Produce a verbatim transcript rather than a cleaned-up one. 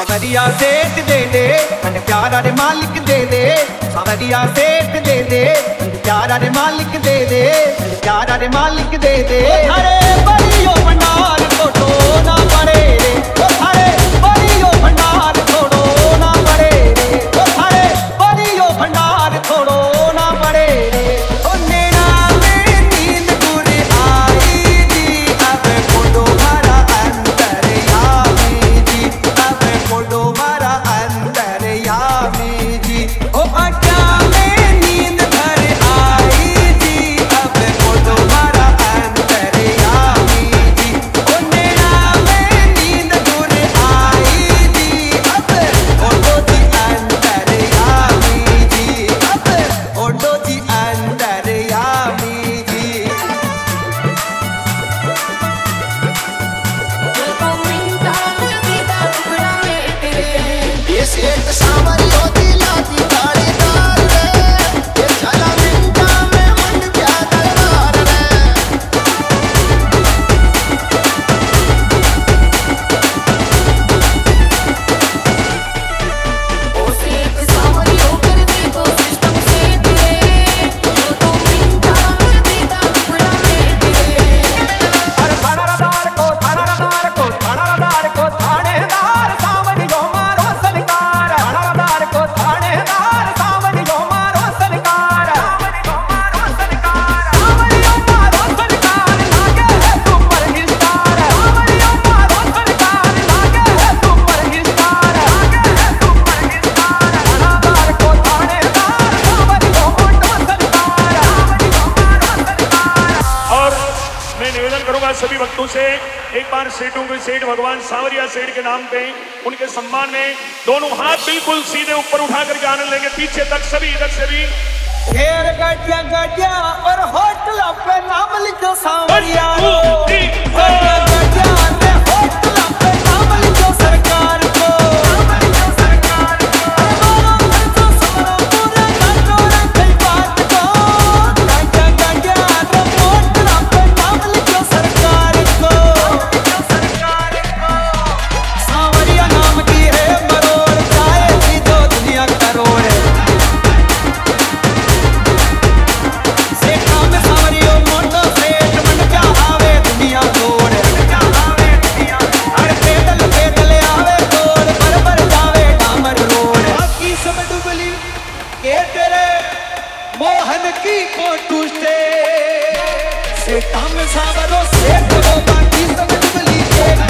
सावरिया सेठ दे दे मन प्यारा रे मालिक दे दे, सावरिया सेठ दे दे मन प्यारा रे मालिक दे दे, प्यारा रे मालिक दे दे। अरे बड़ियो भंडार छोड़ो ना पड़े रे, अरे बड़ियो भंडार छोड़ो ना पड़े रे, अरे बड़ियो भंडार छोड़ो ना पड़े रे। ओ नैना में नींद दूर आई जी, अब फोटो भरा अंतर यामी जी, अब फोटो भरा अंतर यामी जी। ओ आटा में नींद भर आई जी, अब फोटो भरा अंतर यामी जी। ओ नैना में नींद दूर आई जी, अब फोटो जी अंतर यामी जी, अब फोटो जी अंतर यामी जी। ये सेठ सावरियो दिला दी ताड़ीदार रे, ये चला मिंटा में मन क्या दरबार रे। ओ सेठ सावरियो कर दे तो सिस्टम सेठ रे, यो तो मिंटा में देता टुकड़ा मेट रे। अरे थानेदार को थानेदार को थानेदार को थानेदार सावरियो मारो सरकार, थानेदार को थानेदार सावरियो मारो सरकार, सावरियो मारो सरकार, सावरियो मारो सरकार लागे है सुपर स्टार, सावरियो मारो सरकार लागे है सुपर स्टार, लागे है सुपर स्टार। थानेदार को थानेदार सावरियो मोटो सरकार, सावरियो मारो सरकार। और मैं निवेदन करूंगा सभी भक्तों से, एक बार सेठों के सेठ भगवान सावरिया सेठ के नाम पे उनके सम्मान में दोनों हाथ बिल्कुल सीधे ऊपर उठा करके आनंद लेंगे, पीछे तक सभी, इधर से भी। शेर गड्या गड्या और होटल पे नाम लिखो सावरिया, One, two, three, four। गड्या गड्या ने होटल पे नाम लिखो सरकार को, नाम लिखो सरकार को। हमारा खर्चो सारा पूरा घटोरा कई बात को, गड्या गड्या ने होटल पे नाम लिखो सरकार को, लिखो सरकार को। सावरिया नाम की है मरोड़, चाहे दो दुनिया करोड़। सेठा में सावरियो मोटो सेठ मन क्या आवे दुनिया तोड़, क्या आवे दुनिया। हर पैदल पैदल आवे तोड़, बर बर जावे डामर रोड। बाकी सब डुबली के तेरे मोहन की को टूटे, सेठा में सावरो सेठ वो बाकी सब डुबली के